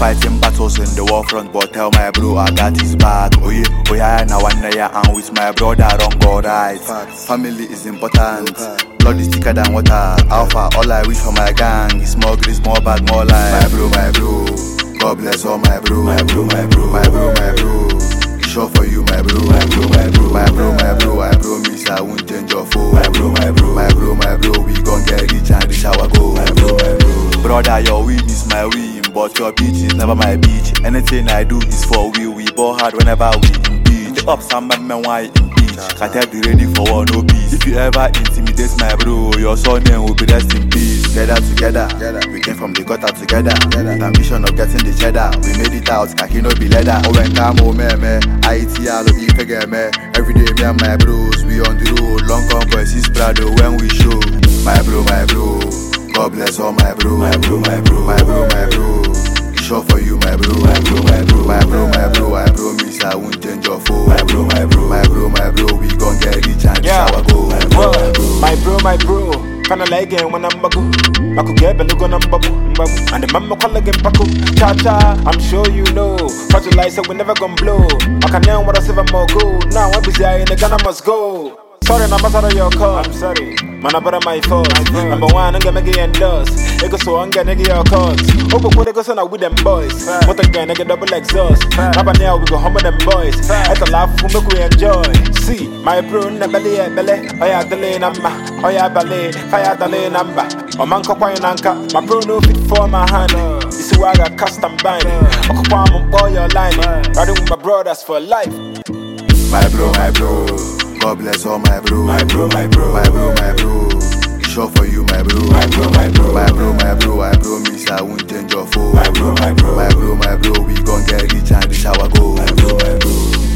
fighting battles in the war front, but tell my bro I got his back. Oh yeah, now one day I'm with my brother wrong or right. Family is important. Blood is thicker than water. Alpha, all I wish for my gang is more grace, more bag, more life. My bro, God bless all my bro. My bro. Sure for you, my bro. I promise I won't change your phone. My bro, we gon' get rich and reach our goal. My bro. Brother, your win is my win, but your beach is never my beach. Anything I do is for we ball hard whenever we in beach. The ups and men why in beach. Can't be ready for war, no peace. If you ever intimidate my bro, your son name will be rest in peace. Together, we came from the gutter together. The ambition of getting the cheddar, we made it out, kaki no be leather. Oh when time me, ITL me. Every day me and my bros, we on the road. Long convoys is Prado when we show. My bro, God bless all my bro. My bro. Sure for you, my bro. I promise I won't change your phone. My bro, we gon' get rich and shower go. My bro. Kinda like it when I'm bagu. I could get a look on babu. And the mama call again Paco. Cha, I'm sure you know. Fertilizer we never gon' blow. I can now what I say more gold. Now I'm busy in the gun, I must go. Sorry, I'm out of your call. I'm sorry. Man, I better my fault. Number one, I'm gonna get endorsed. It goes so I'm gonna get your calls. Oh, but what they go so now with them boys. What again, I get double exhaust. Now, now we go home with them boys. I can laugh for me, we enjoy. See, my bro, belly. Oh, yeah, the lane number. Oh, yeah, ballet. Fire the lane number. Oh, man, coquine anchor. My bro, no fit for my hand. You see, why I got custom binding. Oh, I'm boy, your line. Riding with my brothers for life. My bro. God bless all my bro. My bro. Sure for you, my bro. My bro. I promise I won't change your phone. My bro. We gon' get rich and reach our goal. My bro.